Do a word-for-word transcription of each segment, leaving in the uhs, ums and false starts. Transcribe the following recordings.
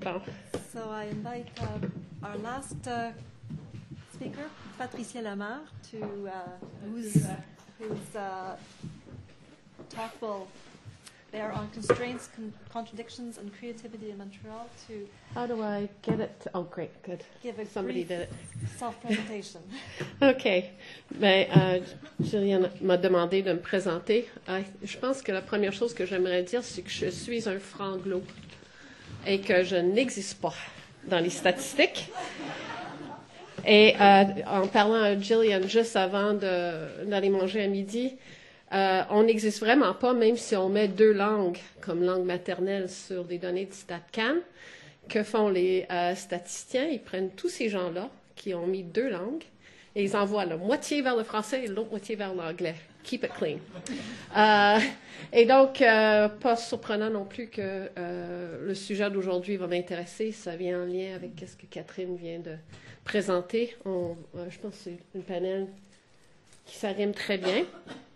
Bon. So I invite uh, our last uh, speaker, Patricia Lamar, to uh, whose whose uh, talk will bear on constraints, con- contradictions, and creativity in Montreal. To How do I get it? To, oh, great, good. give a Somebody brief did it. self-presentation. OK. Ben, euh, Juliane m'a demandé de me présenter. Euh, je pense que la première chose que j'aimerais dire, c'est que je suis un franglo et que je n'existe pas dans les statistiques. Et euh, en parlant à Gillian juste avant de, d'aller manger à midi, euh, on n'existe vraiment pas, même si on met deux langues comme langue maternelle sur des données de StatCan. Que font les euh, statisticiens? Ils prennent tous ces gens-là qui ont mis deux langues et ils envoient la moitié vers le français et l'autre moitié vers l'anglais. Keep it clean. Euh, et donc, euh, pas surprenant non plus que euh, le sujet d'aujourd'hui va m'intéresser. Ça vient en lien avec ce que Catherine vient de présenter. On, euh, je pense que c'est une panel qui s'arrime très bien.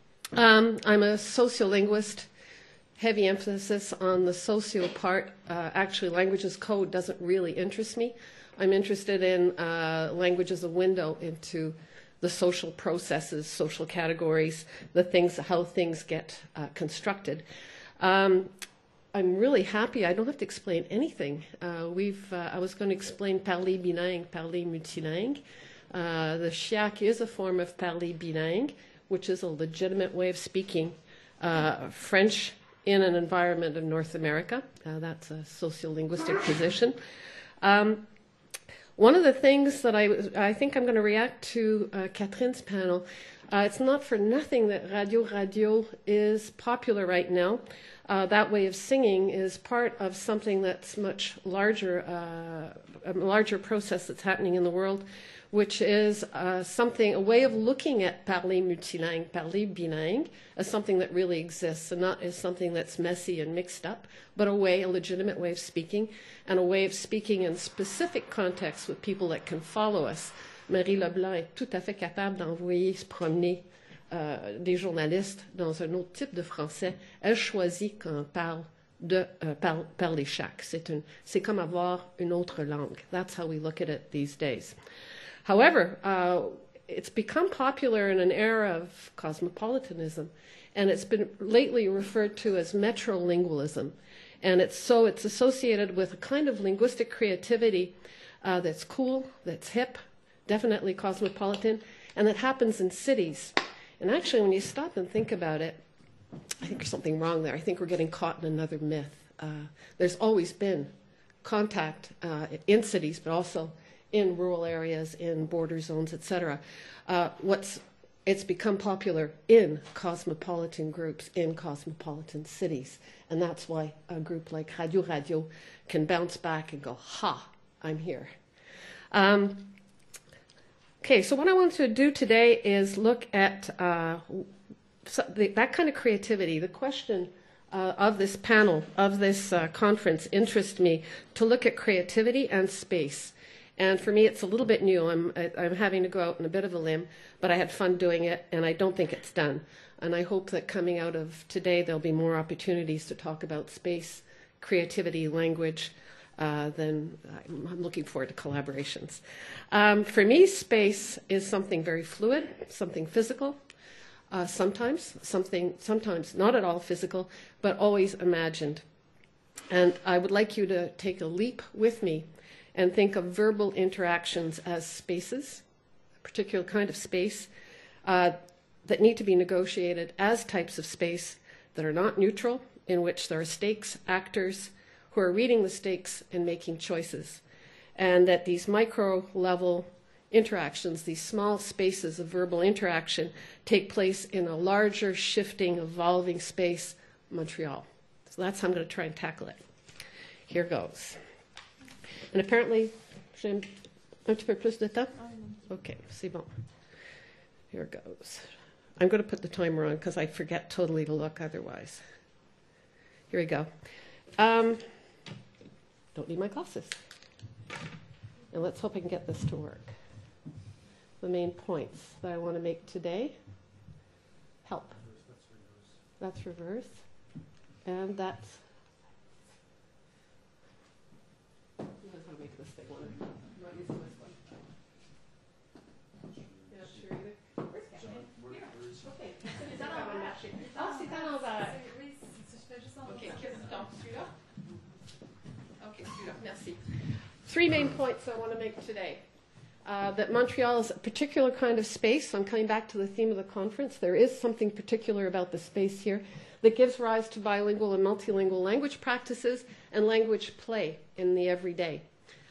Um, I'm a sociolinguist. Heavy emphasis on the socio part. Uh, actually, language as code doesn't really interest me. I'm interested in uh, language as a window into the social processes, social categories, the things, how things get uh, constructed. Um, I'm really happy. I don't have to explain anything. Uh, we've. Uh, I was going to explain parler bilingue, parler multilingue. Uh, the Chiac is a form of parler bilingue, which is a legitimate way of speaking uh, French in an environment of North America. Uh, that's a sociolinguistic position. Um, one of the things that I, I think I'm going to react to uh, Catherine's panel, uh, it's not for nothing that Radio Radio is popular right now. Uh, that way of singing is part of something that's much larger, uh, a larger process that's happening in the world, which is uh, something, a way of looking at parler multilingue, parler bilingue, as something that really exists, and not as something that's messy and mixed up, but a way, a legitimate way of speaking, and a way of speaking in specific contexts with people that can follow us. Marie Leblanc est tout à fait capable d'envoyer se promener euh, des journalistes dans un autre type de français. Elle choisit quand on parle de euh, par, parler chaque. C'est, une, c'est comme avoir une autre langue. That's how we look at it these days. However, uh, it's become popular in an era of cosmopolitanism, and it's been lately referred to as metrolingualism. And it's so it's associated with a kind of linguistic creativity uh, that's cool, that's hip, definitely cosmopolitan, and that happens in cities. And actually, when you stop and think about it, I think there's something wrong there. I think we're getting caught in another myth. Uh, there's always been contact uh, in cities, but also in rural areas, in border zones, et cetera. Uh, what's it's become popular in cosmopolitan groups, in cosmopolitan cities. And that's why a group like Radio Radio can bounce back and go, ha, I'm here. Um, okay, so what I want to do today is look at uh, so the, that kind of creativity. The question uh, of this panel, of this uh, conference, interests me to look at creativity and space. And for me, it's a little bit new. I'm, I'm having to go out on a bit of a limb, but I had fun doing it, and I don't think it's done. And I hope that coming out of today, there'll be more opportunities to talk about space, creativity, language. Uh, then I'm, I'm looking forward to collaborations. Um, for me, space is something very fluid, something physical, uh, sometimes, something, sometimes not at all physical, but always imagined. And I would like you to take a leap with me and think of verbal interactions as spaces, a particular kind of space, uh, that need to be negotiated as types of space that are not neutral, in which there are stakes, actors who are reading the stakes and making choices, and that these micro-level interactions, these small spaces of verbal interaction, take place in a larger, shifting, evolving space, Montreal. So that's how I'm going to try and tackle it. Here goes. And apparently, j'ai un petit peu plus de temps? Okay, c'est bon. Here it goes. I'm going to put the timer on because I forget totally to look otherwise. Here we go. Um, don't need my glasses. And let's hope I can get this to work. The main points that I want to make today. Help. That's reverse. And that's not using this one. Yeah, sure. Where's Catherine? Okay. C'est dans le marché. Ah, c'est à l'envers. Oui, je fais juste en Ok, donc celui-là. Ok, celui-là. Merci. Three main points I want to make today. Uh, that Montreal is a particular kind of space. I'm coming back to the theme of the conference. There is something particular about the space here that gives rise to bilingual and multilingual language practices and language play in the everyday.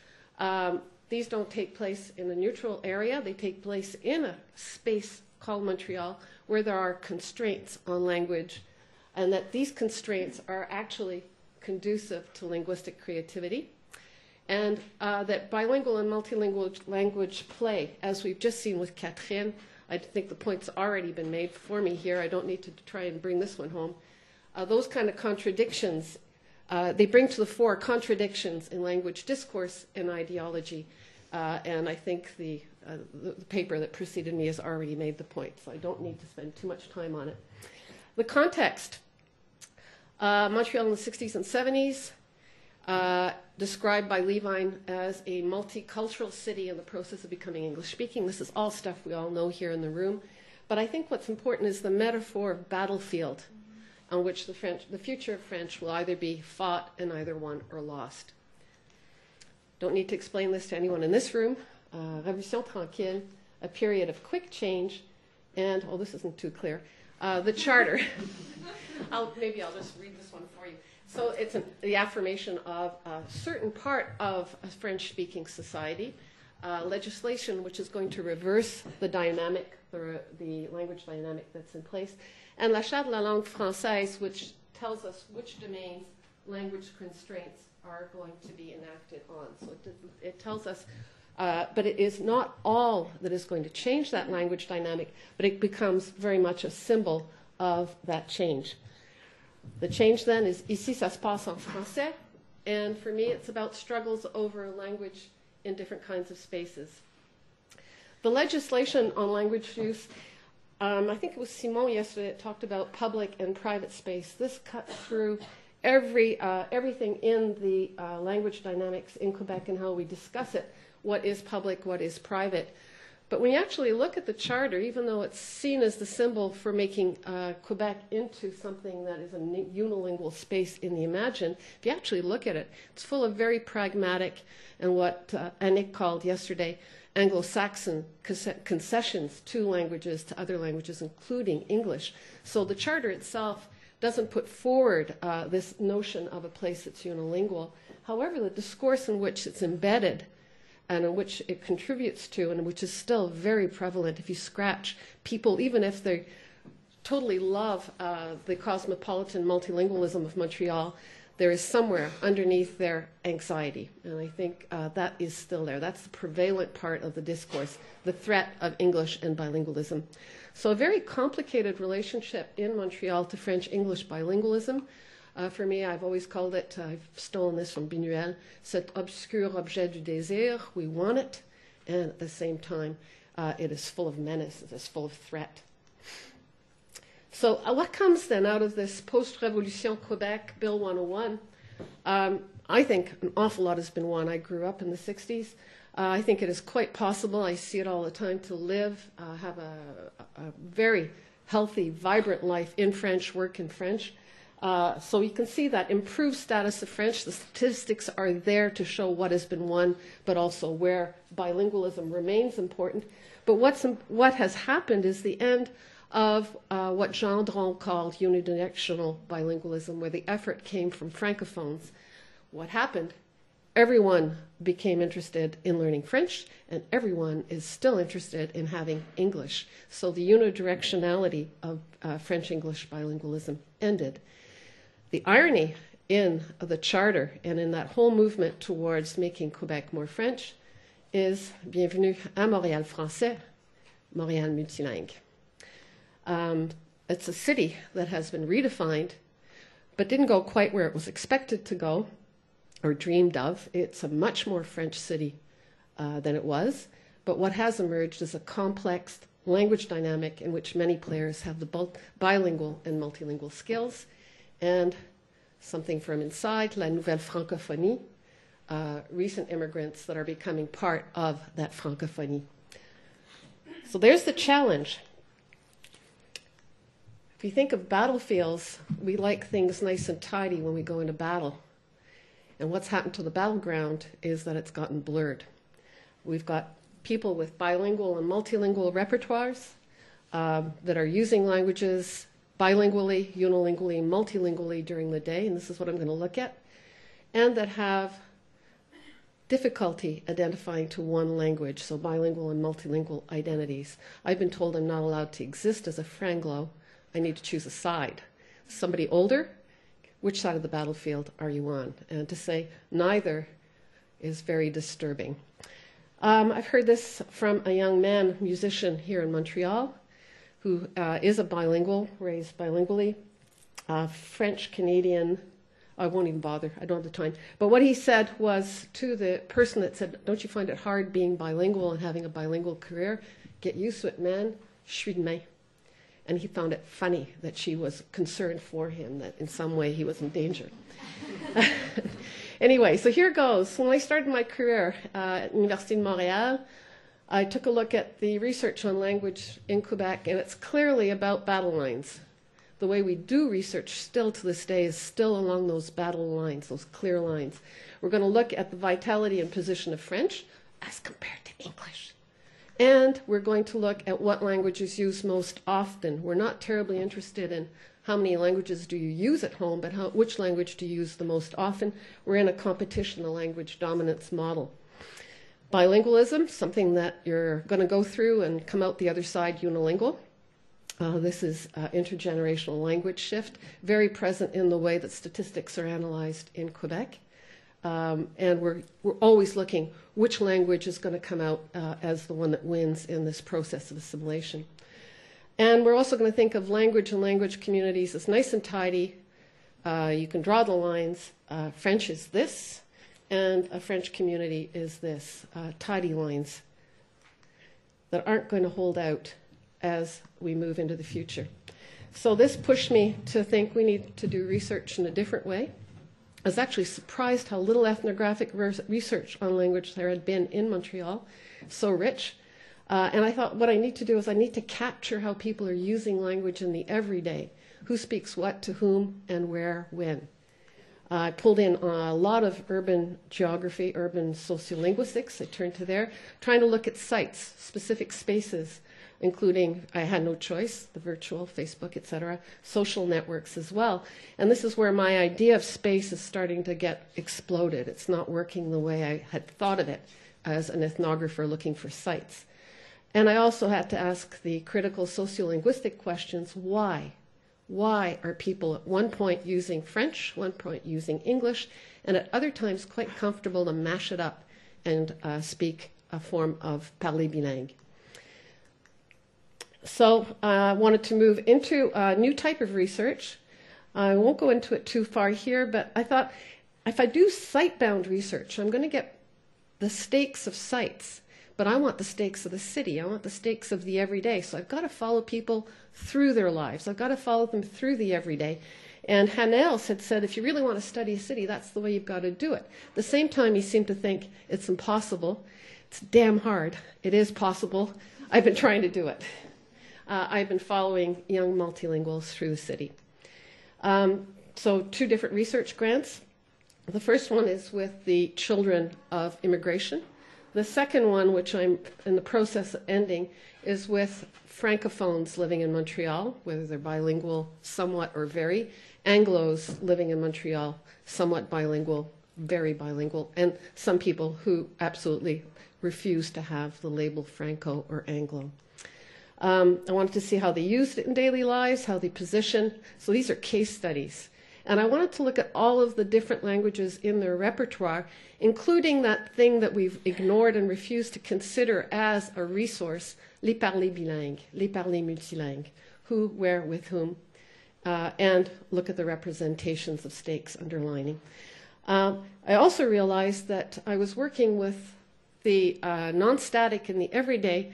Um, these don't take place in a neutral area. They take place in a space called Montreal where there are constraints on language, and that these constraints are actually conducive to linguistic creativity. And uh, that bilingual and multilingual language play, as we've just seen with Catherine, I think the point's already been made for me here. I don't need to try and bring this one home. Uh, those kind of contradictions, uh, they bring to the fore contradictions in language discourse and ideology. Uh, and I think the, uh, the, the paper that preceded me has already made the point, so I don't need to spend too much time on it. The context. Uh, Montreal in the sixties and seventies. Uh, described by Levine as a multicultural city in the process of becoming English-speaking. This is all stuff we all know here in the room. But I think what's important is the metaphor of battlefield on which the, French, the future of French will either be fought and either won or lost. Don't need to explain this to anyone in this room. Uh, Révolution tranquille, a period of quick change, and, oh, this isn't too clear, uh, the charter. I'll, maybe I'll just read this one for you. So it's an, the affirmation of a certain part of a French-speaking society, uh, legislation which is going to reverse the dynamic, the, the language dynamic that's in place, and la Charte de la langue française, which tells us which domains language constraints are going to be enacted on. So it, it tells us, uh, but it is not all that is going to change that language dynamic, but it becomes very much a symbol of that change. The change then is ici ça se passe en français, and for me it's about struggles over language in different kinds of spaces. The legislation on language use, um, I think it was Simon yesterday that talked about public and private space. This cuts through every uh, everything in the uh, language dynamics in Quebec and how we discuss it. What is public, what is private? But when you actually look at the charter, even though it's seen as the symbol for making uh, Quebec into something that is a unilingual space in the imagined, if you actually look at it, it's full of very pragmatic and what uh, Annick called yesterday Anglo-Saxon concessions to languages, to other languages, including English. So the charter itself doesn't put forward uh, this notion of a place that's unilingual. However, the discourse in which it's embedded and in which it contributes to, and which is still very prevalent if you scratch people, even if they totally love uh, the cosmopolitan multilingualism of Montreal, there is somewhere underneath their anxiety. And I think uh, that is still there. That's the prevalent part of the discourse, the threat of English and bilingualism. So a very complicated relationship in Montreal to French-English bilingualism. Uh, for me, I've always called it, uh, I've stolen this from Binuel, cet obscur objet du désir. We want it, and at the same time, uh, it is full of menace, it is full of threat. So uh, what comes then out of this post-Revolution Quebec Bill one oh one? Um, I think an awful lot has been won. I grew up in the sixties. Uh, I think it is quite possible, I see it all the time, to live, uh, have a, a very healthy, vibrant life in French, work in French. Uh, so you can see that improved status of French. The statistics are there to show what has been won, but also where bilingualism remains important. But what's, what has happened is the end of uh, what Gendron called unidirectional bilingualism, where the effort came from francophones. What happened? Everyone became interested in learning French, and everyone is still interested in having English. So the unidirectionality of uh, French-English bilingualism ended. The irony in the charter and in that whole movement towards making Quebec more French is bienvenue à Montréal français, Montréal multilingue. Um, it's a city that has been redefined, but didn't go quite where it was expected to go or dreamed of. It's a much more French city uh, than it was, but what has emerged is a complex language dynamic in which many players have the bilingual and multilingual skills. And something from inside, la nouvelle francophonie, uh, recent immigrants that are becoming part of that francophonie. So there's the challenge. If you think of battlefields, we like things nice and tidy when we go into battle. And what's happened to the battleground is that it's gotten blurred. We've got people with bilingual and multilingual repertoires um, that are using languages bilingually, unilingually, multilingually during the day, and this is what I'm going to look at, and that have difficulty identifying to one language, so bilingual and multilingual identities. I've been told I'm not allowed to exist as a Franglo. I need to choose a side. Somebody older, which side of the battlefield are you on? And to say neither is very disturbing. Um, I've heard this from a young man, musician here in Montreal, who uh, is a bilingual, raised bilingually, uh, French, Canadian. I won't even bother, I don't have the time. But what he said was to the person that said, don't you find it hard being bilingual and having a bilingual career? Get used to it, man. Je suis demain. And he found it funny that she was concerned for him, that in some way he was in danger. Anyway, so here goes. When I started my career uh, at Université de Montréal, I took a look at the research on language in Quebec, and it's clearly about battle lines. The way we do research still to this day is still along those battle lines, those clear lines. We're going to look at the vitality and position of French as compared to English. And we're going to look at what language is used most often. We're not terribly interested in how many languages do you use at home, but how, which language do you use the most often. We're in a competition, a language dominance model. Bilingualism, something that you're going to go through and come out the other side unilingual. Uh, this is uh, intergenerational language shift, very present in the way that statistics are analyzed in Quebec. Um, and we're, we're always looking which language is going to come out uh, as the one that wins in this process of assimilation. And we're also going to think of language and language communities as nice and tidy. Uh, you can draw the lines. Uh, French is this, and a French community is this. Uh, tidy lines that aren't going to hold out as we move into the future. So this pushed me to think we need to do research in a different way. I was actually surprised how little ethnographic research on language there had been in Montreal, so rich. Uh, and I thought what I need to do is I need to capture how people are using language in the everyday. Who speaks what to whom and where, when. Uh, I pulled in a lot of urban geography, urban sociolinguistics. I turned to there, trying to look at sites, specific spaces, including, I had no choice, the virtual, Facebook, et cetera, social networks as well. And this is where my idea of space is starting to get exploded. It's not working the way I had thought of it as an ethnographer looking for sites. And I also had to ask the critical sociolinguistic questions, why? Why are people at one point using French, one point using English, and at other times quite comfortable to mash it up and uh, speak a form of parler bilingue? So I uh, wanted to move into a new type of research. I won't go into it too far here, but I thought if I do site-bound research, I'm going to get the stakes of sites. But I want the stakes of the city. I want the stakes of the everyday. So I've got to follow people through their lives. I've got to follow them through the everyday. And Hanels had said, if you really want to study a city, that's the way you've got to do it. At the same time, he seemed to think it's impossible. It's damn hard. It is possible. I've been trying to do it. Uh, I've been following young multilinguals through the city. Um, so two different research grants. The first one is with the children of immigration. The second one, which I'm in the process of ending, is with Francophones living in Montreal, whether they're bilingual, somewhat or very, Anglos living in Montreal, somewhat bilingual, very bilingual, and some people who absolutely refuse to have the label Franco or Anglo. Um, I wanted to see how they used it in daily lives, how they position. So these are case studies. And I wanted to look at all of the different languages in their repertoire, including that thing that we've ignored and refused to consider as a resource, les parler bilingues, les parler multilingues, who, where, with whom, uh, and look at the representations of stakes underlining. Uh, I also realized that I was working with the uh, non-static and the everyday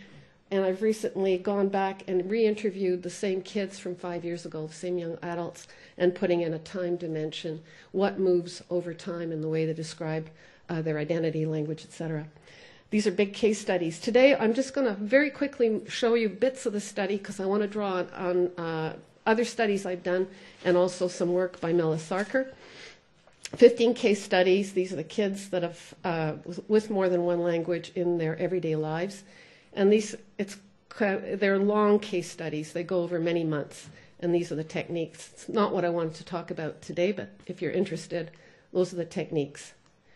And I've recently gone back and re-interviewed the same kids from five years ago, the same young adults, and putting in a time dimension, what moves over time in the way they describe uh, their identity, language, et cetera. These are big case studies. Today, I'm just going to very quickly show you bits of the study because I want to draw on, on uh, other studies I've done and also some work by Mela Sarkar. fifteen case studies. These are the kids that have uh, with more than one language in their everyday lives. And these, it's, they're long case studies. They go over many months. And these are the techniques. It's not what I wanted to talk about today, but if you're interested, those are the techniques.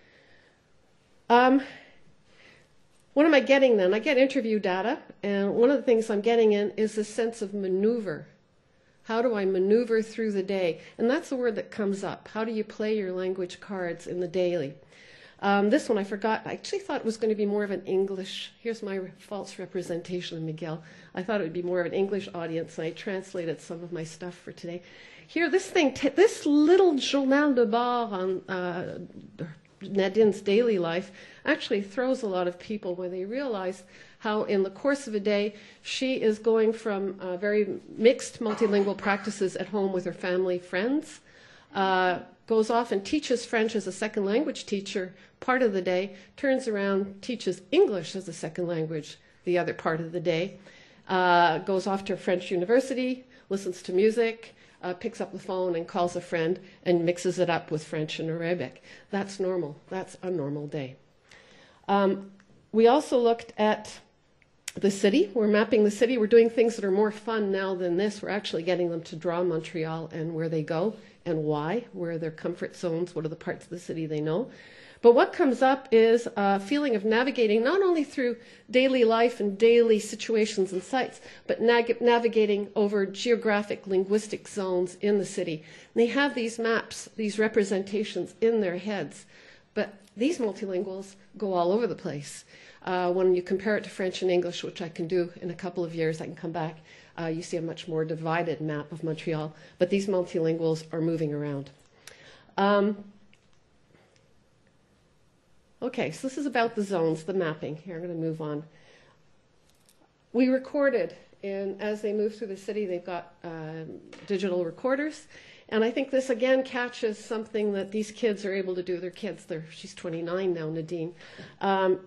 Um, what am I getting then? I get interview data, and one of the things I'm getting in is a sense of maneuver. How do I maneuver through the day? And that's the word that comes up. How do you play your language cards in the daily? Um, this one I forgot. I actually thought it was going to be more of an English. Here's my false representation of Miguel. I thought it would be more of an English audience, and I translated some of my stuff for today. Here, this thing, t this little journal de bord on uh, Nadine's daily life actually throws a lot of people when they realize how in the course of a day she is going from uh, very mixed multilingual practices at home with her family, friends, uh, goes off and teaches French as a second language teacher part of the day, turns around, teaches English as a second language the other part of the day, uh, goes off to a French university, listens to music, uh, picks up the phone and calls a friend and mixes it up with French and Arabic. That's normal. That's a normal day. Um, we also looked at the city. We're mapping the city. We're doing things that are more fun now than this. We're actually getting them to draw Montreal and where they go and why, where are their comfort zones, what are the parts of the city they know. But what comes up is a feeling of navigating not only through daily life and daily situations and sites, but nav navigating over geographic linguistic zones in the city. And they have these maps, these representations in their heads. But these multilinguals go all over the place. Uh, when you compare it to French and English, which I can do in a couple of years, I can come back, uh, you see a much more divided map of Montreal. But these multilinguals are moving around. Um, okay, so this is about the zones, the mapping. Here, I'm going to move on. We recorded, and as they move through the city, they've got uh, digital recorders. And I think this, again, catches something that these kids are able to do. They're kids. They're, she's twenty-nine now, Nadine. Um,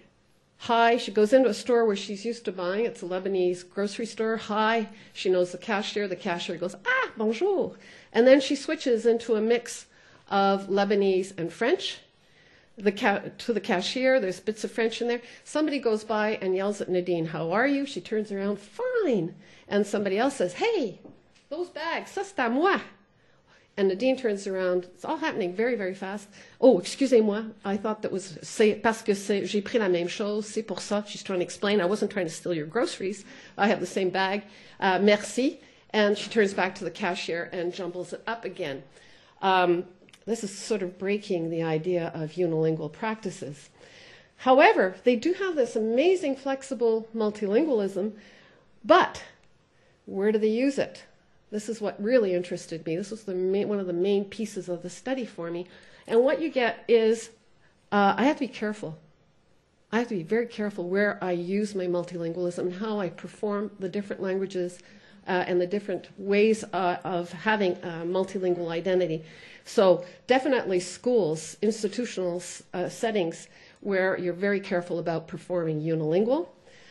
Hi, she goes into a store where she's used to buying. It's a Lebanese grocery store. Hi, she knows the cashier. The cashier goes, ah, bonjour. And then she switches into a mix of Lebanese and French. The ca to the cashier, there's bits of French in there. Somebody goes by and yells at Nadine, how are you? She turns around, fine. And somebody else says, hey, those bags, ça c'est à moi. And Nadine turns around. It's all happening very, very fast. Oh, excusez-moi. I thought that was c'est parce que j'ai pris la même chose. C'est pour ça. She's trying to explain. I wasn't trying to steal your groceries. I have the same bag. Uh, merci. And she turns back to the cashier and jumbles it up again. Um, this is sort of breaking the idea of unilingual practices. However, they do have this amazing flexible multilingualism, but where do they use it? This is what really interested me. This was the main, one of the main pieces of the study for me. And what you get is, uh, I have to be careful. I have to be very careful where I use my multilingualism and how I perform the different languages uh, and the different ways uh, of having a multilingual identity. So definitely schools, institutional uh, settings where you're very careful about performing unilingual.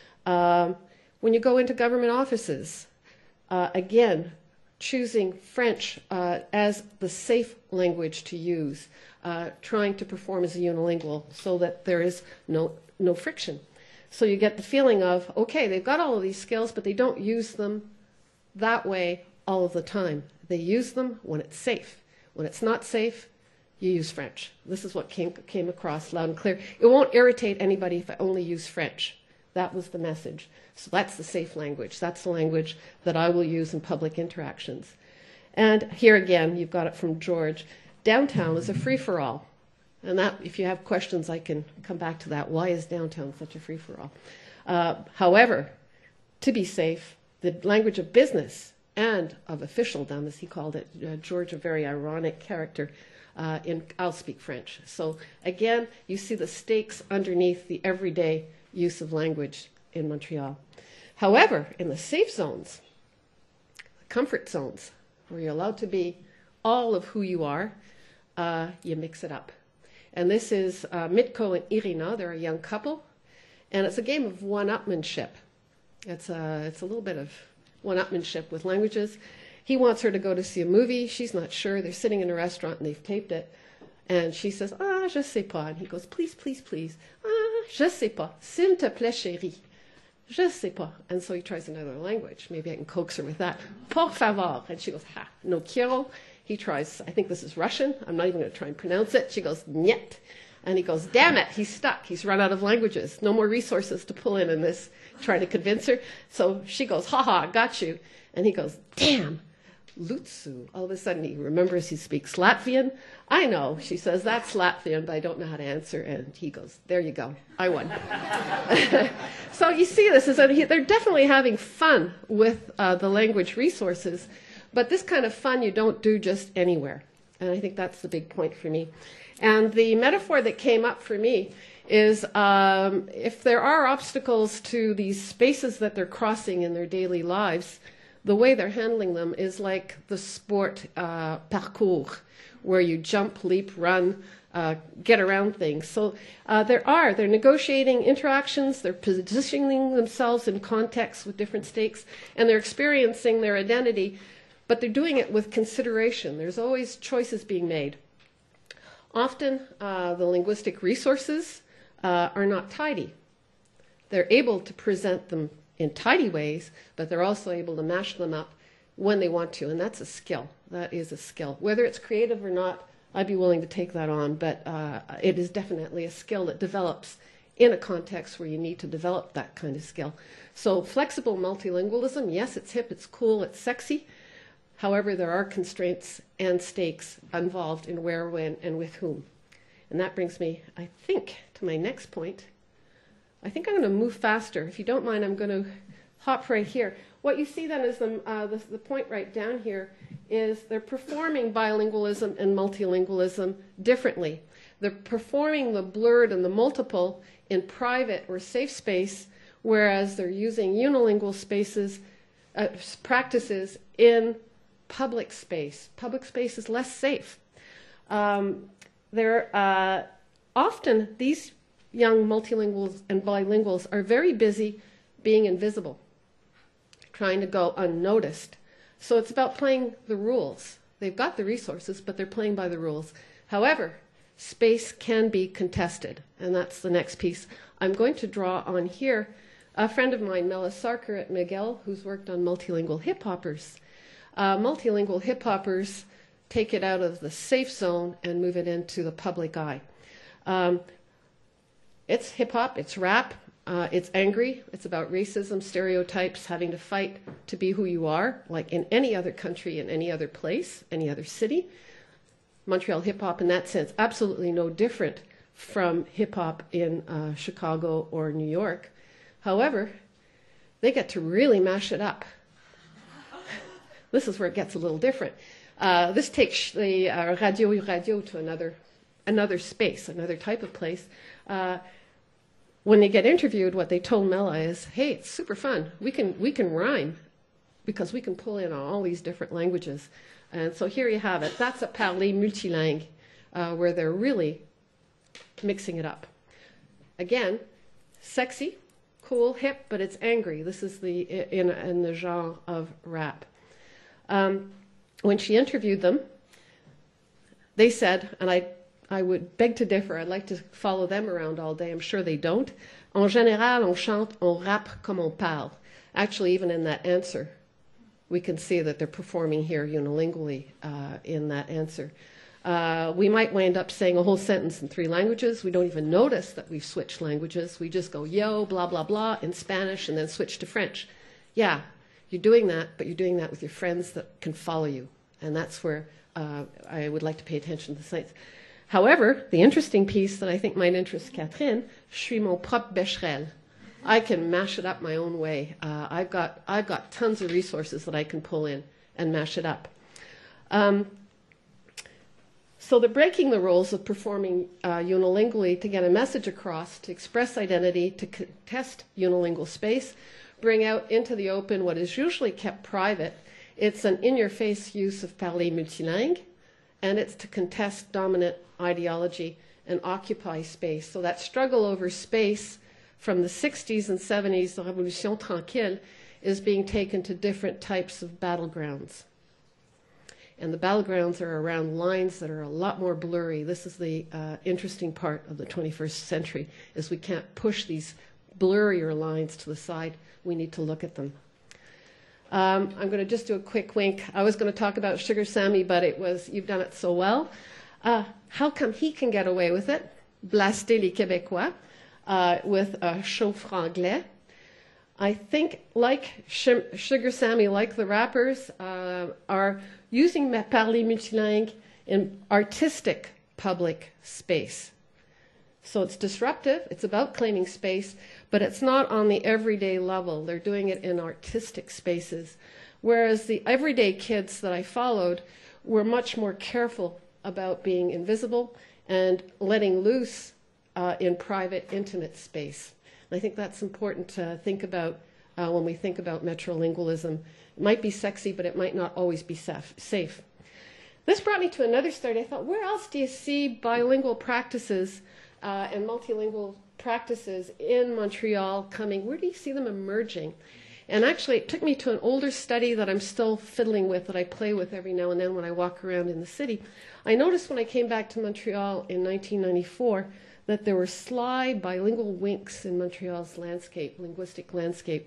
Um, when you go into government offices, uh, again, choosing French uh, as the safe language to use, uh, trying to perform as a unilingual so that there is no, no friction. So you get the feeling of, okay, they've got all of these skills, but they don't use them that way all of the time. They use them when it's safe. When it's not safe, you use French. This is what came, came across loud and clear. It won't irritate anybody if I only use French. That was the message. So that's the safe language. That's the language that I will use in public interactions. And here again, you've got it from George. Downtown is a free-for-all. And that, if you have questions, I can come back to that. Why is downtown such a free-for-all? Uh, however, to be safe, the language of business and of officialdom, as he called it, uh, George, a very ironic character, uh, in I'll speak French. So again, you see the stakes underneath the everyday use of language in Montreal. However, in the safe zones, comfort zones, where you're allowed to be all of who you are, uh, you mix it up. And this is uh, Mitko and Irina. They're a young couple. And it's a game of one-upmanship. It's a, it's a little bit of one-upmanship with languages. He wants her to go to see a movie. She's not sure. They're sitting in a restaurant and they've taped it. And she says, ah, je sais pas. And he goes, please, please, please. Ah, je sais pas. S'il te plaît, chérie. Je sais pas. And so he tries another language. Maybe I can coax her with that. Por favor. And she goes, ha, no quiero. He tries, I think this is Russian. I'm not even going to try and pronounce it. She goes, niet. And he goes, damn it, he's stuck. He's run out of languages. No more resources to pull in in this, trying to convince her. So she goes, ha ha, got you. And he goes, damn. Lutsu. All of a sudden he remembers he speaks Latvian. I know. She says, that's Latvian, but I don't know how to answer. And he goes, there you go. I won. So you see this, is that he, they're definitely having fun with uh, the language resources. But this kind of fun you don't do just anywhere. And I think that's the big point for me. And the metaphor that came up for me is um, if there are obstacles to these spaces that they're crossing in their daily lives, the way they're handling them is like the sport uh, parcours, where you jump, leap, run, uh, get around things. So uh, there are, they're negotiating interactions, they're positioning themselves in context with different stakes, and they're experiencing their identity, but they're doing it with consideration. There's always choices being made. Often uh, the linguistic resources uh, are not tidy. They're able to present them in tidy ways, but they're also able to mash them up when they want to, and that's a skill. That is a skill. Whether it's creative or not, I'd be willing to take that on, but uh, it is definitely a skill that develops in a context where you need to develop that kind of skill. So flexible multilingualism, yes, it's hip, it's cool, it's sexy. However, there are constraints and stakes involved in where, when, and with whom. And that brings me, I think, to my next point. I think I'm going to move faster. If you don't mind, I'm going to hop right here. What you see then is the, uh, the, the point right down here is they're performing bilingualism and multilingualism differently. They're performing the blurred and the multiple in private or safe space, whereas they're using unilingual spaces, uh, practices in public space. Public space is less safe. Um, they're uh, often, these young multilinguals and bilinguals are very busy being invisible, trying to go unnoticed. So it's about playing the rules. They've got the resources, but they're playing by the rules. However, space can be contested, and that's the next piece. I'm going to draw on here a friend of mine, Mela Sarkar at McGill, who's worked on multilingual hip-hoppers. Uh, multilingual hip-hoppers take it out of the safe zone and move it into the public eye. Um, it's hip-hop, it's rap, uh, it's angry, it's about racism, stereotypes, having to fight to be who you are, like in any other country, in any other place, any other city. Montreal hip-hop in that sense, absolutely no different from hip-hop in uh, Chicago or New York. However, they get to really mash it up. This is where it gets a little different. Uh, this takes the uh, radio radio to another another space, another type of place. Uh, when they get interviewed, what they told Mela is, hey, it's super fun. We can, we can rhyme because we can pull in all these different languages. And so here you have it. That's a parler multilingue, uh, where they're really mixing it up. Again, sexy, cool, hip, but it's angry. This is the in, in the genre of rap. Um, when she interviewed them, they said, and I, I would beg to differ, I'd like to follow them around all day, I'm sure they don't. En général, on chante, on rappe comme on parle. Actually, even in that answer, we can see that they're performing here unilingually uh, in that answer. Uh, we might wind up saying a whole sentence in three languages. We don't even notice that we've switched languages. We just go, yo, blah, blah, blah, in Spanish, and then switch to French. Yeah, you're doing that, but you're doing that with your friends that can follow you. And that's where uh, I would like to pay attention to the science. However, the interesting piece that I think might interest Catherine, je suis mon propre Becherel. I can mash it up my own way. Uh, I've got I've got tons of resources that I can pull in and mash it up. Um, so they're breaking the rules of performing uh, unilingually to get a message across, to express identity, to contest unilingual space, bring out into the open what is usually kept private. It's an in-your-face use of parler multilingue, and it's to contest dominant ideology and occupy space. So that struggle over space from the sixties and seventies, the Révolution Tranquille, is being taken to different types of battlegrounds. And the battlegrounds are around lines that are a lot more blurry. This is the uh, interesting part of the twenty-first century, is we can't push these blurrier lines to the side. We need to look at them. Um, I'm going to just do a quick wink. I was going to talk about Sugar Sammy, but it was, you've done it so well. Uh, how come he can get away with it? Blaster les Québécois uh, with a show franglais. I think, like Sugar Sammy, like the rappers, uh, are using parler multilingue in artistic public space. So it's disruptive, it's about claiming space, but it's not on the everyday level. They're doing it in artistic spaces. Whereas the everyday kids that I followed were much more careful about being invisible and letting loose uh, in private, intimate space. And I think that's important to think about uh, when we think about metrolingualism. It might be sexy, but it might not always be safe. This brought me to another study. I thought, where else do you see bilingual practices uh, and multilingual practices in Montreal coming? Where do you see them emerging? And actually, it took me to an older study that I'm still fiddling with, that I play with every now and then when I walk around in the city. I noticed when I came back to Montreal in nineteen ninety-four that there were sly bilingual winks in Montreal's landscape, linguistic landscape.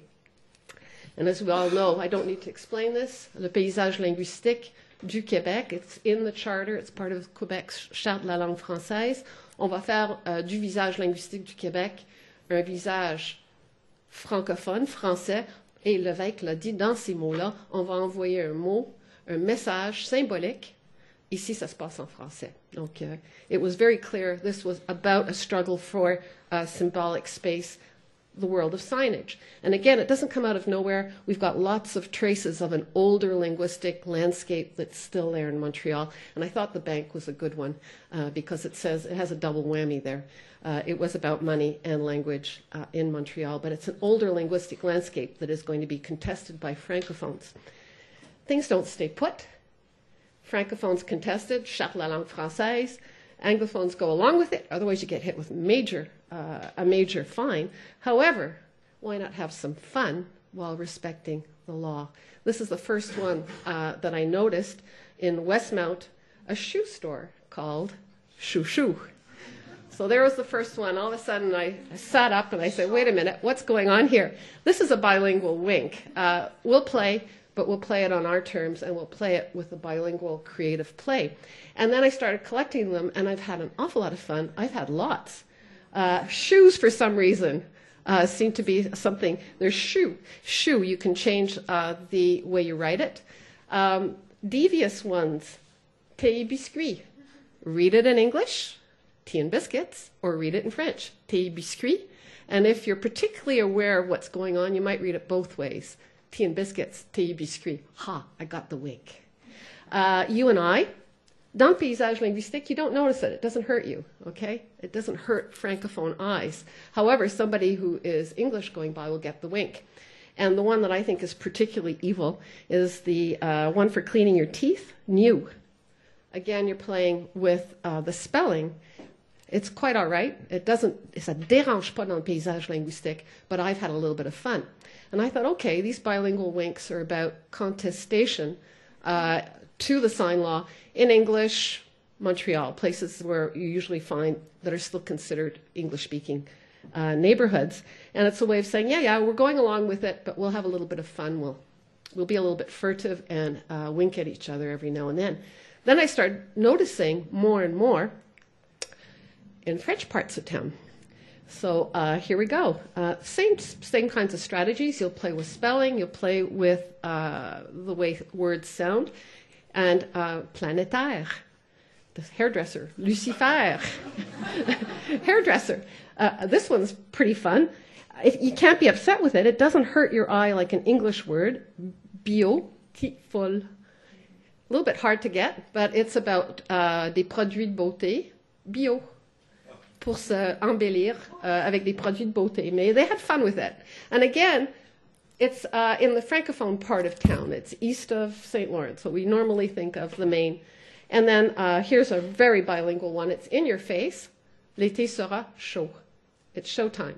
And as we all know, I don't need to explain this, le paysage linguistique du Québec, it's in the charter, it's part of Québec's charte de la langue française. On va faire uh, du visage linguistique du Québec un visage francophone, français, et Lévesque l'a dit, dans ces mots-là, on va envoyer un mot, un message symbolique. Ici, ça se passe en français. Donc, uh, it was very clear this was about a struggle for uh, symbolic space, the world of signage. And again, it doesn't come out of nowhere. We've got lots of traces of an older linguistic landscape that's still there in Montreal. And I thought the bank was a good one uh, because it says it has a double whammy there. Uh, it was about money and language uh, in Montreal, but it's an older linguistic landscape that is going to be contested by francophones. Things don't stay put. Francophones contested, charte de la langue française. Anglophones go along with it, otherwise you get hit with major, uh, a major fine. However, why not have some fun while respecting the law? This is the first one uh, that I noticed in Westmount, a shoe store called Chou Chou. So there was the first one. All of a sudden I, I sat up and I said, wait a minute, what's going on here? This is a bilingual wink. Uh, we'll play, but we'll play it on our terms, and we'll play it with a bilingual creative play. And then I started collecting them, and I've had an awful lot of fun. I've had lots. Uh, shoes, for some reason, uh, seem to be something. There's shoe. Shoe, you can change uh, the way you write it. Um, devious ones, pays biscuit. Read it in English, tea and biscuits, or read it in French, tea biscuit. And if you're particularly aware of what's going on, you might read it both ways. Tea and biscuits, tea biscuit. Ha, I got the wink. Uh, you and I, dans le paysage linguistique, you don't notice it. It doesn't hurt you, okay? It doesn't hurt francophone eyes. However, somebody who is English going by will get the wink. And the one that I think is particularly evil is the uh, one for cleaning your teeth, new. Again, you're playing with uh, the spelling. It's quite all right. It doesn't, ça dérange pas dans le paysage linguistique, but I've had a little bit of fun. And I thought, okay, these bilingual winks are about contestation uh, to the sign law in English, Montreal, places where you usually find that are still considered English-speaking uh, neighborhoods. And it's a way of saying, yeah, yeah, we're going along with it, but we'll have a little bit of fun. We'll, we'll be a little bit furtive and uh, wink at each other every now and then. Then I started noticing more and more in French parts of town. So uh, here we go. Uh, same same kinds of strategies. You'll play with spelling. You'll play with uh, the way words sound. And uh, planétaire, the hairdresser, Lucifer, hairdresser. Uh, this one's pretty fun. If you can't be upset with it. It doesn't hurt your eye like an English word. Bio, folle. A little bit hard to get, but it's about uh, des produits de beauté, bio. Pour se embellir uh, avec des produits de beauté. Mais they had fun with it. And again, it's uh, in the francophone part of town. It's east of Saint Lawrence, what we normally think of the main. And then uh, here's a very bilingual one. It's in your face. L'été sera chaud. It's showtime.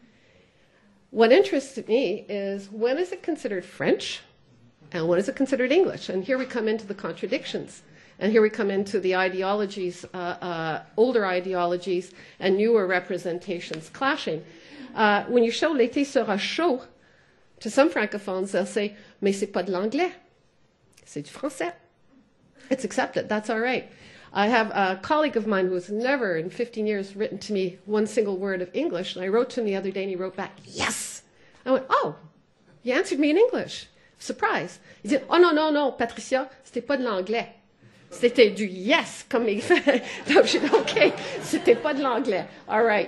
What interests me is, when is it considered French and when is it considered English? And here we come into the contradictions. And here we come into the ideologies, uh, uh, older ideologies and newer representations clashing. Uh, when you show l'été sera chaud, to some francophones, they'll say, mais c'est pas de l'anglais, c'est du français. It's accepted, that's all right. I have a colleague of mine who has never in fifteen years written to me one single word of English, and I wrote to him the other day and he wrote back, yes! I went, oh, you answered me in English. Surprise. He said, oh non, non, non, Patricia, c'était pas de l'anglais. C'était du yes, comme il fait. Donc, je dis, OK, c'était pas de l'anglais. All right.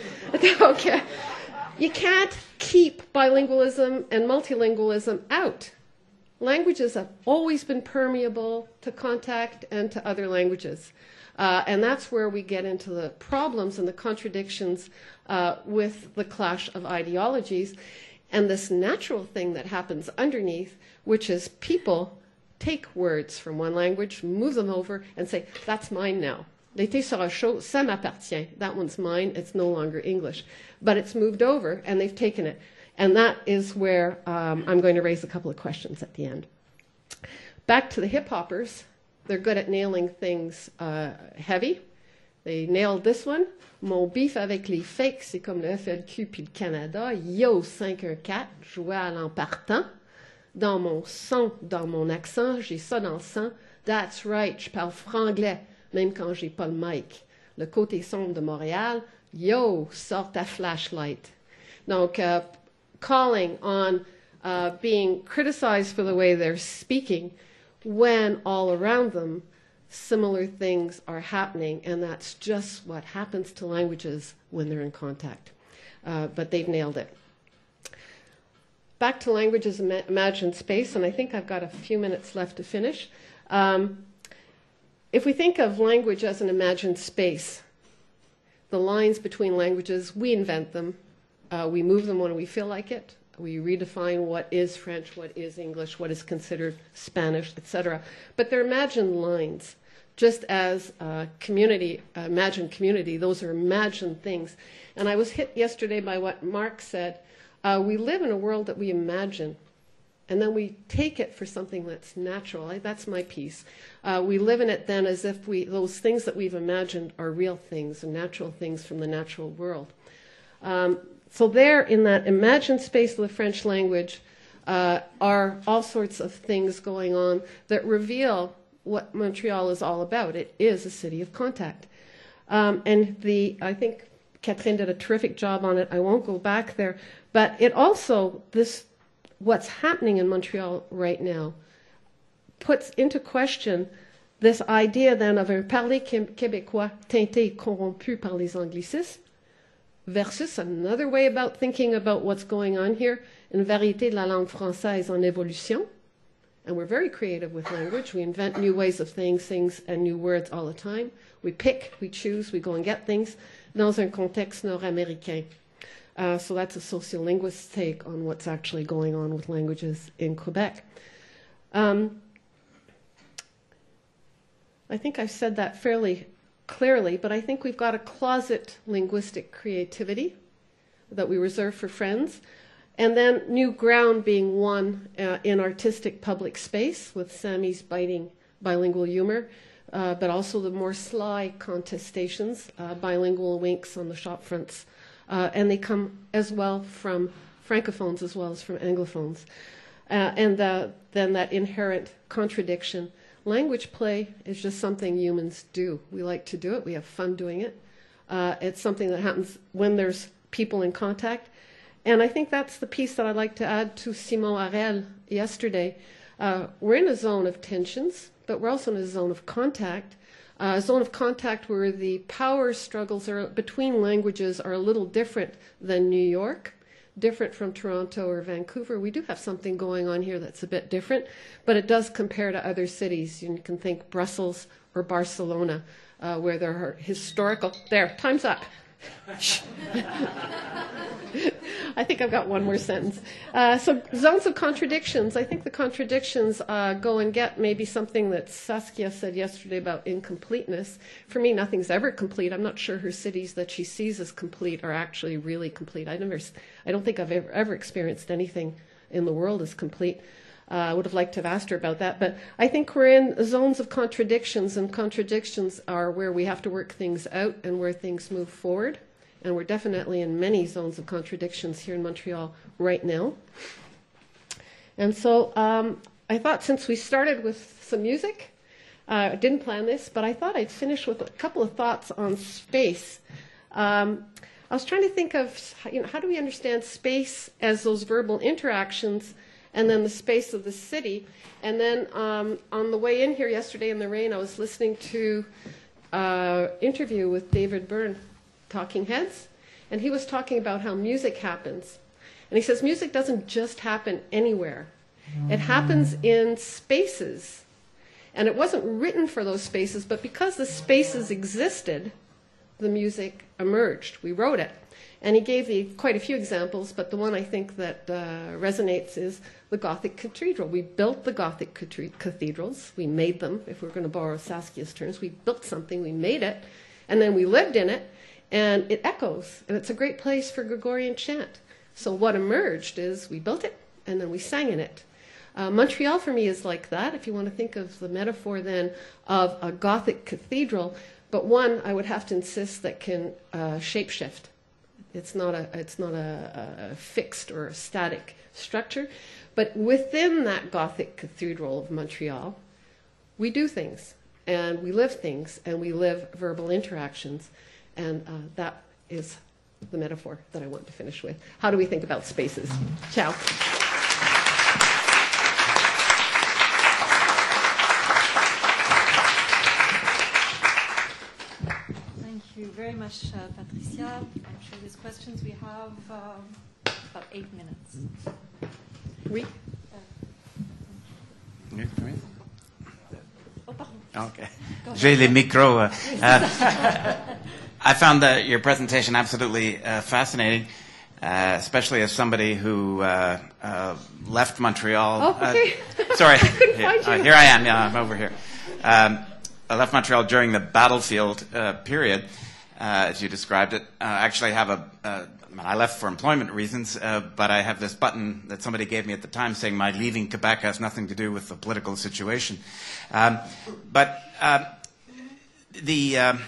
Okay. You can't keep bilingualism and multilingualism out. Languages have always been permeable to contact and to other languages. Uh, and that's where we get into the problems and the contradictions uh, with the clash of ideologies and this natural thing that happens underneath, which is people take words from one language, move them over, and say, that's mine now. L'été sera chaud, ça m'appartient. That one's mine, it's no longer English. But it's moved over, and they've taken it. And that is where um, I'm going to raise a couple of questions at the end. Back to the hip-hoppers. They're good at nailing things uh, heavy. They nailed this one. Mon beef avec les fakes, c'est comme le F L Q puis le Canada. Yo, cinq un quatre, jouais à l'empartant. Dans mon son, dans mon accent, j'ai ça dans le sang. That's right, je parle franglais, même quand j'ai pas le mic. Le côté sombre de Montréal, yo, sort ta flashlight. Donc, uh, calling on uh, being criticized for the way they're speaking when all around them similar things are happening, and that's just what happens to languages when they're in contact. Uh, but they've nailed it. Back to language as ima- imagined space, and I think I've got a few minutes left to finish. Um, if we think of language as an imagined space, the lines between languages, we invent them. Uh, we move them when we feel like it. We redefine what is French, what is English, what is considered Spanish, et cetera. But they're imagined lines. Just as uh, community, uh, imagined community, those are imagined things. And I was hit yesterday by what Mark said. Uh, we live in a world that we imagine, and then we take it for something that's natural. I, that's my piece. Uh, we live in it then as if we those things that we've imagined are real things and natural things from the natural world. Um, so there, in that imagined space of the French language, uh, are all sorts of things going on that reveal what Montreal is all about. It is a city of contact. Um, and the I think Catherine did a terrific job on it. I won't go back there. But it also, this, what's happening in Montreal right now, puts into question this idea then of un parler québécois teinté et corrompu par les anglicismes versus another way about thinking about what's going on here, une variété de la langue française en évolution. And we're very creative with language. We invent new ways of saying things and new words all the time. We pick, we choose, we go and get things dans un contexte nord-américain. Uh, so that's a sociolinguist's take on what's actually going on with languages in Quebec. Um, I think I've said that fairly clearly, but I think we've got a closet linguistic creativity that we reserve for friends. And then new ground being won uh, in artistic public space with Sammy's biting bilingual humor, uh, but also the more sly contestations, uh, bilingual winks on the shop fronts. Uh, and they come as well from francophones as well as from anglophones. Uh, and uh, then that inherent contradiction. Language play is just something humans do. We like to do it. We have fun doing it. Uh, it's something that happens when there's people in contact. And I think that's the piece that I'd like to add to Simon Harel yesterday. Uh, we're in a zone of tensions, but we're also in a zone of contact. Uh, a zone of contact where the power struggles are, between languages are a little different than New York, different from Toronto or Vancouver. We do have something going on here that's a bit different, but it does compare to other cities. You can think Brussels or Barcelona, uh, where there are historical... There, time's up. I think I've got one more sentence. Uh, so zones of contradictions. I think the contradictions uh, go and get maybe something that Saskia said yesterday about incompleteness. For me, nothing's ever complete. I'm not sure her cities that she sees as complete are actually really complete. I never, I don't think I've ever, ever experienced anything in the world as complete. Uh, I would have liked to have asked her about that. But I think we're in zones of contradictions, and contradictions are where we have to work things out and where things move forward. And we're definitely in many zones of contradictions here in Montreal right now. And so um, I thought since we started with some music, uh, I didn't plan this, but I thought I'd finish with a couple of thoughts on space. Um, I was trying to think of, you know, how do we understand space as those verbal interactions and then the space of the city. And then um, on the way in here yesterday in the rain, I was listening to an interview with David Byrne, Talking Heads, and he was talking about how music happens. And he says music doesn't just happen anywhere. It happens in spaces. And it wasn't written for those spaces, but because the spaces existed, the music emerged. We wrote it. And he gave the, quite a few examples, but the one I think that uh, resonates is the Gothic cathedral. We built the Gothic cathedrals. We made them, if we're going to borrow Saskia's terms. We built something, we made it, and then we lived in it. And it echoes, and it's a great place for Gregorian chant. So what emerged is we built it, and then we sang in it. Uh, Montreal for me is like that, if you want to think of the metaphor then of a Gothic cathedral, but one I would have to insist that can uh, shapeshift. It's not a it's not a, a fixed or a static structure, but within that Gothic cathedral of Montreal, we do things, and we live things, and we live verbal interactions. And uh, that is the metaphor that I want to finish with. How do we think about spaces? Ciao. Thank you very much, uh, Patricia. I'm sure there's questions. We have um, about eight minutes. Oui. Uh, oh, pardon. Okay. J'ai les micros. Uh, uh, I found the, your presentation absolutely uh, fascinating, uh, especially as somebody who uh, uh, left Montreal. Oh, okay. Uh, sorry. I couldn't find you. Uh, here I am. Yeah, I'm over here. Um, I left Montreal during the battlefield uh, period, uh, as you described it. Uh, I actually have a. Uh, I, mean, I left for employment reasons, uh, but I have this button that somebody gave me at the time saying my leaving Quebec has nothing to do with the political situation. Um, but uh, the. Um,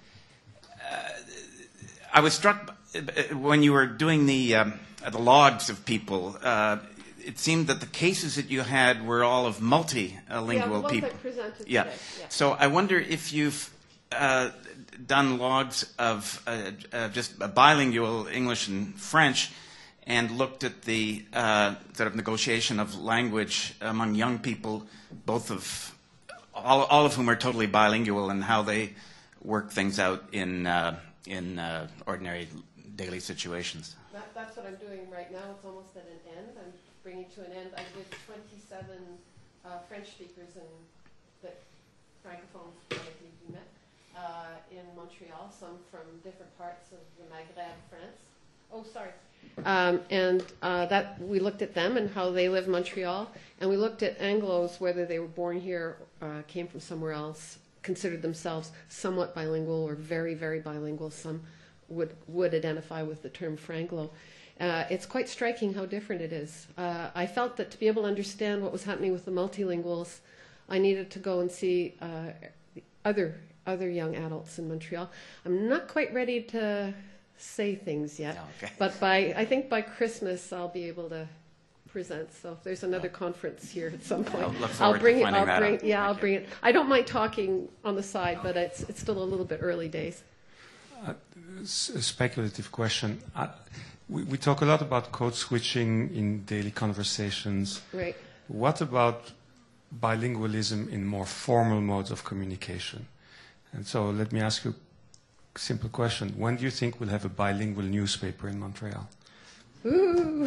I was struck when you were doing the um, the logs of people. Uh, it seemed that the cases that you had were all of multilingual yeah, the ones people. I presented Yeah. today. Yeah. So I wonder if you've uh, done logs of uh, uh, just bilingual English and French, and looked at the uh, sort of negotiation of language among young people, both of all, all of whom are totally bilingual, and how they work things out in. Uh, in uh, ordinary daily situations. That, that's what I'm doing right now. It's almost at an end. I'm bringing to an end. I did twenty-seven uh, French speakers in the francophones that you met uh, in Montreal, some from different parts of the Maghreb, France. Oh, sorry. Um, and uh, that we looked at them and how they live in Montreal, and we looked at Anglos, whether they were born here, uh, came from somewhere else, considered themselves somewhat bilingual or very, very bilingual. Some would would identify with the term Franglo. Uh, it's quite striking how different it is. Uh, I felt that to be able to understand what was happening with the multilinguals, I needed to go and see uh, other other young adults in Montreal. I'm not quite ready to say things yet, Oh, okay. but by I think by Christmas I'll be able to present. So if there's another conference here at some point, I'll look I'll forward to bring it. finding I'll that bring. out. Yeah, Thank I'll you. bring it. I don't mind talking on the side, but it's it's still a little bit early days. Uh, s- a speculative question. Uh, we, we talk a lot about code switching in daily conversations. Right. What about bilingualism in more formal modes of communication? And so let me ask you a simple question. When do you think we'll have a bilingual newspaper in Montreal? Ooh.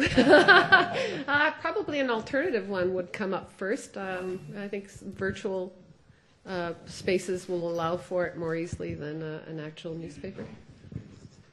uh, probably an alternative one would come up first. Um, I think s- virtual uh, spaces will allow for it more easily than uh, an actual newspaper.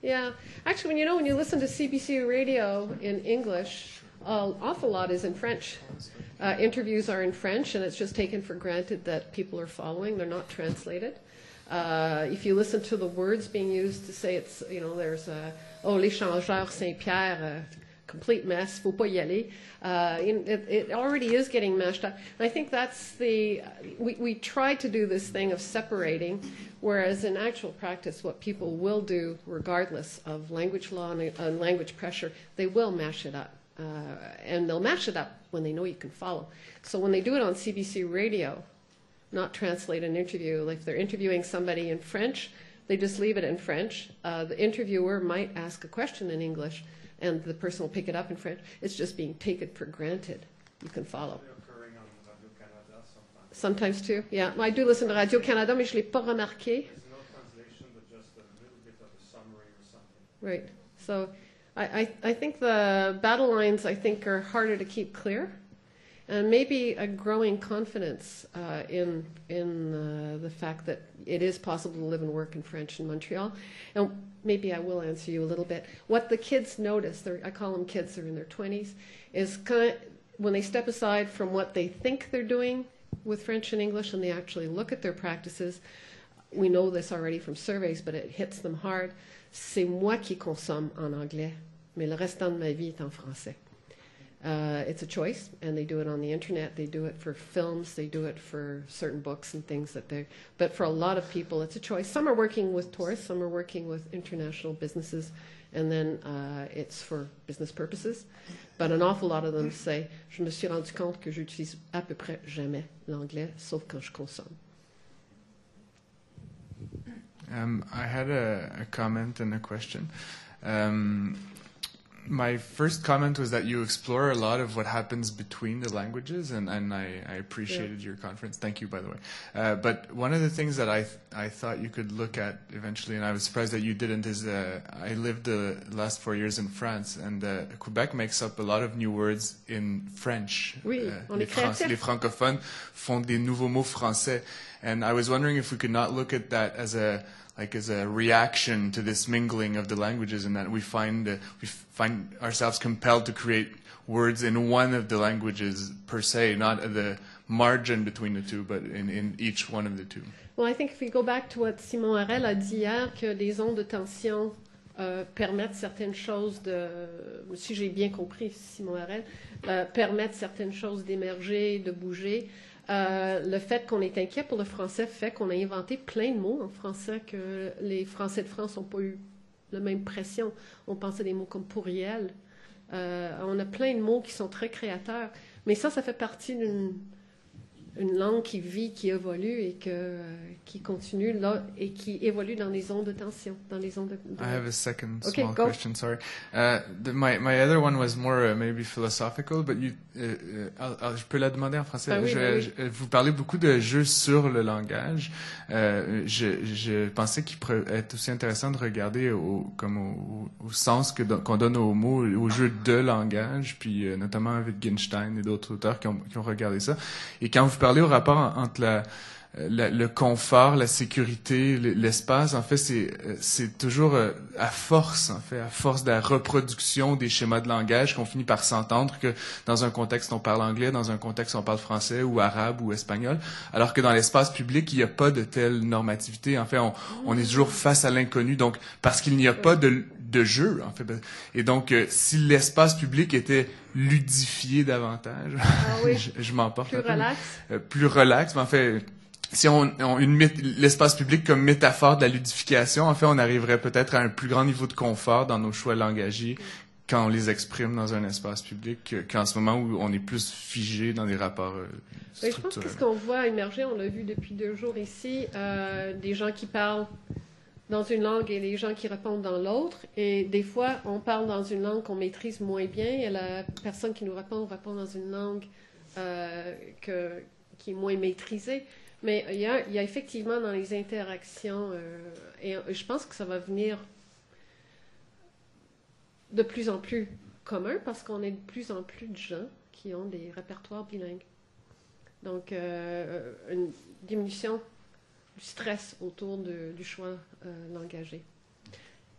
Yeah. Actually, when you know, when you listen to C B C radio in English, an awful lot is in French. Uh, interviews are in French, and it's just taken for granted that people are following. They're not translated. Uh, if you listen to the words being used to say it's, you know, there's a, oh, l'échangeur Saint-Pierre, uh, complete mess, faut pas y aller. Uh, it, it already is getting mashed up. And I think that's the, we, we try to do this thing of separating, whereas in actual practice, what people will do, regardless of language law and, and language pressure, they will mash it up. Uh, and they'll mash it up when they know you can follow. So when they do it on C B C radio, not translate an interview, like if they're interviewing somebody in French, they just leave it in French. Uh, the interviewer might ask a question in English, and the person will pick it up in French. It's just being taken for granted. You can follow. Occurring on Radio Canada sometimes. Sometimes too, yeah. I do listen to Radio Canada, mais je l'ai pas remarqué. There's no translation, but just a little bit of a summary or something. Right. So I, I, I think the battle lines, I think, are harder to keep clear. And maybe a growing confidence uh, in in uh, the fact that it is possible to live and work in French in Montreal. And maybe I will answer you a little bit. What the kids notice, I call them kids, they're in their twenties, is kind of, when they step aside from what they think they're doing with French and English and they actually look at their practices, we know this already from surveys, but it hits them hard. C'est moi qui consomme en anglais, mais le restant de ma vie est en français. Uh, it's a choice, and they do it on the internet. They do it for films. They do it for certain books and things that they. But for a lot of people, it's a choice. Some are working with tourists. Some are working with international businesses, and then uh, it's for business purposes. But an awful lot of them say, "Je me suis rendu compte que j'utilise à peu près jamais l'anglais, sauf quand je consomme." Um, I had a, a comment and a question. Um, My first comment was that you explore a lot of what happens between the languages, and, and I, I appreciated yeah. your conference. Thank you, by the way. Uh, but one of the things that I th- I thought you could look at eventually, and I was surprised that you didn't, is uh, I lived the last four years in France, and uh, Quebec makes up a lot of new words in French. Oui, uh, on les, est Fran- les francophones font des nouveaux mots français, and I was wondering if we could not look at that as a like as a reaction to this mingling of the languages, and that we find uh, we find ourselves compelled to create words in one of the languages per se, not at the margin between the two, but in, in each one of the two. Well, I think if we go back to what Simon Harel a dit hier, que les ondes de tension euh, permettent certaines choses de, si j'ai bien compris Simon Harel, euh, permettent certaines choses d'émerger, de bouger. Euh, le fait qu'on est inquiet pour le français fait qu'on a inventé plein de mots en français que les Français de France n'ont pas eu la même pression. On pense à des mots comme pourriel. Euh, on a plein de mots qui sont très créateurs. Mais ça, ça fait partie d'une une langue qui vit, qui évolue et que, euh, qui continue là et qui évolue dans les ondes de tension, dans les ondes de... de... I have a second okay, small go. question. Sorry, uh, the, my my other one was more uh, maybe philosophical, but you, uh, uh, I'll, I'll, je peux la demander en français. Ah oui, je, oui. je, vous parlez beaucoup de jeux sur le langage. Euh, je, je pensais qu'il pourrait être aussi intéressant de regarder au, comme au, au sens que do, qu'on donne aux mots, aux jeux de langage, puis euh, notamment Wittgenstein et d'autres auteurs qui ont, qui ont regardé ça. Et quand vous parlez au rapport en, entre la, la, le confort, la sécurité, l'espace, en fait, c'est, c'est toujours à force, en fait, à force de la reproduction des schémas de langage qu'on finit par s'entendre que dans un contexte on parle anglais, dans un contexte on parle français ou arabe ou espagnol, alors que dans l'espace public il n'y a pas de telle normativité. En fait, on, on est toujours face à l'inconnu, donc parce qu'il n'y a pas de de jeu, en fait. Et donc, euh, si l'espace public était ludifié davantage, ah oui. je, je m'emporte plus un peu, relax, euh, plus relax, mais en fait, si on, on une l'espace public comme métaphore de la ludification, en fait, on arriverait peut-être à un plus grand niveau de confort dans nos choix langagiers quand on les exprime dans un espace public qu'en ce moment où on est plus figé dans des rapports euh, structurels. je pense que ce qu'on voit émerger, on l'a vu depuis deux jours ici, euh, des gens qui parlent dans une langue et les gens qui répondent dans l'autre. Et des fois, on parle dans une langue qu'on maîtrise moins bien et la personne qui nous répond répond dans une langue euh, que, qui est moins maîtrisée. Mais il y a, il y a effectivement dans les interactions, euh, et je pense que ça va venir de plus en plus commun parce qu'on est de plus en plus de gens qui ont des répertoires bilingues. Donc, euh, une diminution du stress autour de, du choix euh, langagé.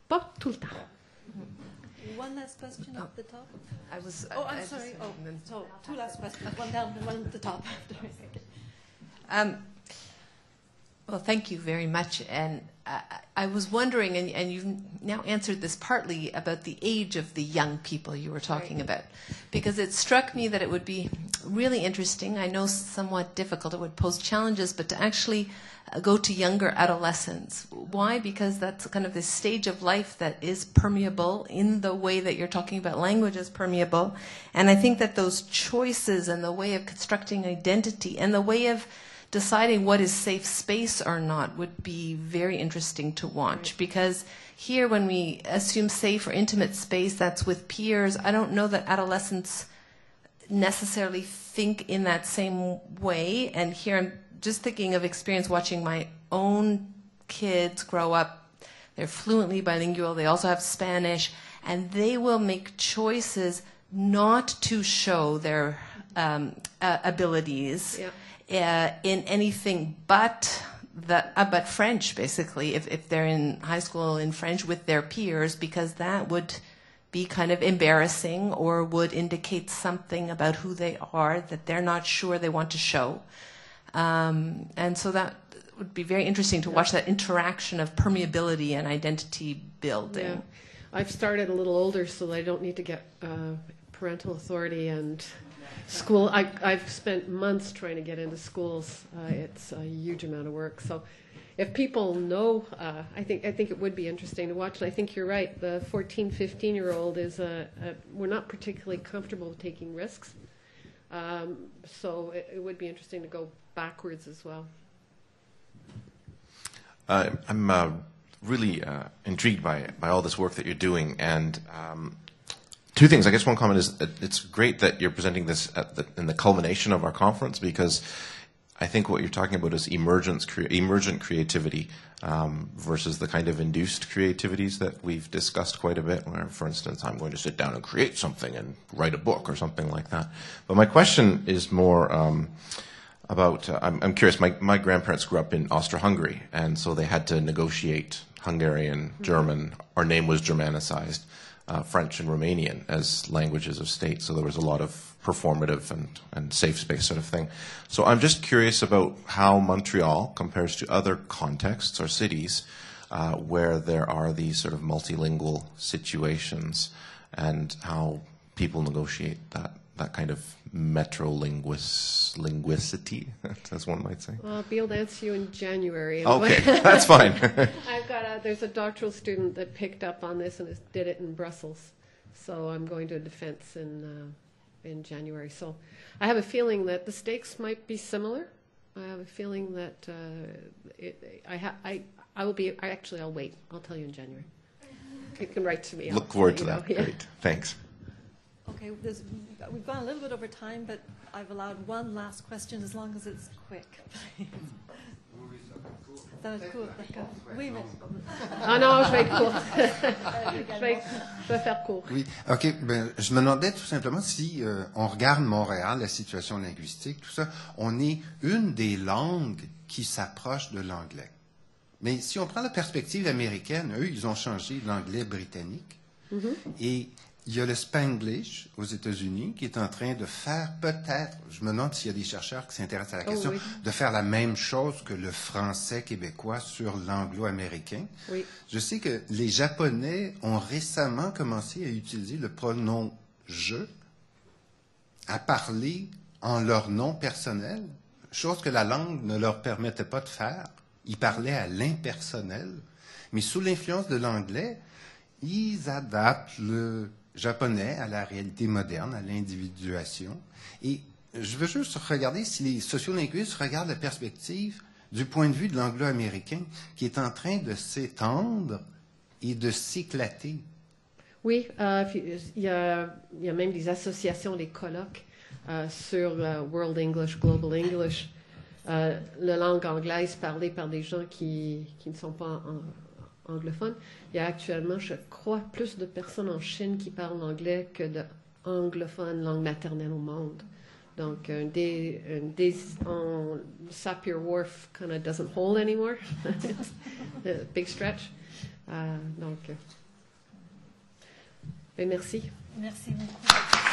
Pas tout le temps. One last question Oh. at the top. I was. Oh, I- I'm I sorry. just- Oh, and then- so two last questions. One down, one at the top. Um, well, thank you very much. And I, I was wondering, and, and you've now answered this partly about the age of the young people you were talking about, because it struck me that it would be really interesting, I know somewhat difficult, it would pose challenges, but to actually uh, go to younger adolescents. Why? Because that's kind of this stage of life that is permeable in the way that you're talking about language is permeable. And I think that those choices and the way of constructing identity and the way of deciding what is safe space or not would be very interesting to watch. Right. Because here, when we assume safe or intimate space, that's with peers. I don't know that adolescents necessarily think in that same way. And here I'm just thinking of experience watching my own kids grow up. They're fluently bilingual. They also have Spanish. And they will make choices not to show their um, uh, abilities. Yeah. Uh, in anything but the uh, but French, basically, if if they're in high school in French with their peers, because that would be kind of embarrassing or would indicate something about who they are that they're not sure they want to show. Um, and so that would be very interesting to watch that interaction of permeability and identity building. Yeah. I've started a little older so that I don't need to get uh, parental authority and school. I, I've spent months trying to get into schools. Uh, it's a huge amount of work. So if people know, uh, I think I think it would be interesting to watch. And I think you're right. The fourteen, fifteen-year-old is a, a, we're not particularly comfortable with taking risks. Um, so it, it would be interesting to go backwards as well. Uh, I'm uh, really uh, intrigued by by all this work that you're doing, and um, two things. I guess one comment is that it's great that you're presenting this at the, in the culmination of our conference, because I think what you're talking about is emergence, cre- emergent creativity um, versus the kind of induced creativities that we've discussed quite a bit, where, for instance, I'm going to sit down and create something and write a book or something like that. But my question is more um, about, uh, I'm, I'm curious, my, my grandparents grew up in Austro-Hungary, and so they had to negotiate Hungarian, German. Our name was Germanicized. Uh, French and Romanian as languages of state, so there was a lot of performative and, and safe space sort of thing. So I'm just curious about how Montreal compares to other contexts or cities uh, where there are these sort of multilingual situations, and how people negotiate that, that kind of metro-linguis, linguicity, as one might say. Well, I'll be able to answer you in January. Okay, that's fine. I've got a, there's a doctoral student that picked up on this and is, did it in Brussels. So I'm going to a defense in uh, in January. So I have a feeling that the stakes might be similar. I have a feeling that uh, it, I, ha- I I will be. I actually I'll wait. I'll tell you in January. You can write to me. Look I'll forward to know. that. Yeah. Great. Thanks. Okay, there's, we've gone a little bit over time, but I've allowed one last question as long as it's quick. Ça va être court, d'accord. Oui, mais... Ah non, je vais être court. je, vais, je vais faire court. Oui, OK. Ben, je me demandais tout simplement si euh, on regarde Montréal, la situation linguistique, tout ça, on est une des langues qui s'approche de l'anglais. Mais si on prend la perspective américaine, eux, ils ont changé l'anglais britannique. Mm-hmm. Et il y a le Spanglish aux États-Unis qui est en train de faire peut-être, je me demande s'il y a des chercheurs qui s'intéressent à la question, oh, oui. de faire la même chose que le français québécois sur l'anglo-américain. Oui. Je sais que les Japonais ont récemment commencé à utiliser le pronom « je » à parler en leur nom personnel, chose que la langue ne leur permettait pas de faire. Ils parlaient à l'impersonnel, mais sous l'influence de l'anglais, ils adaptent le japonais à la réalité moderne, à l'individuation. Et je veux juste regarder si les sociolinguistes regardent la perspective du point de vue de l'anglo-américain qui est en train de s'étendre et de s'éclater. Oui, euh, il, y a, il y a même des associations, des colloques euh, sur euh, World English, Global English, euh, la langue anglaise parlée par des gens qui, qui ne sont pas en, anglophones. Il y a actuellement, je crois, plus de personnes en Chine qui parlent anglais que d'anglophones, langue maternelle au monde. Donc, un des, un des on, Sapir Whorf kind of doesn't hold anymore. It's a big stretch. Euh, donc, euh, ben merci. Merci beaucoup.